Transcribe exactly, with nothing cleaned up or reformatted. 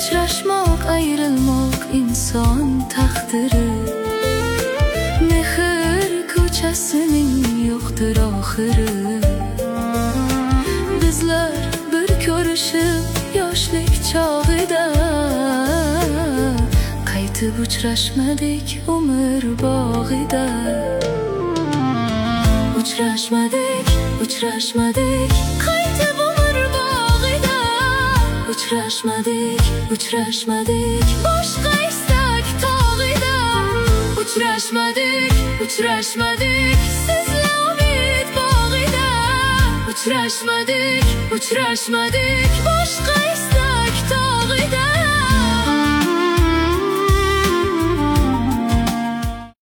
Uçraşmak, ayrılmak inson takdiri. Mehr ko'chasining yo'qdir oxiri. Bizlar bir ko'rishib yoshlik chog'ida, qaytib uchrashmadik umr bog'ida. Uchrashmadik, uchrashmadik, qaytib umr bog'ida. Uchrashmadik, uchrashmadik, boshqa istak tog'ida. Uchrashmadik, uchrashmadik, sizla umid bog'ida. Uchrashmadik, uchrashmadik, boshqa istak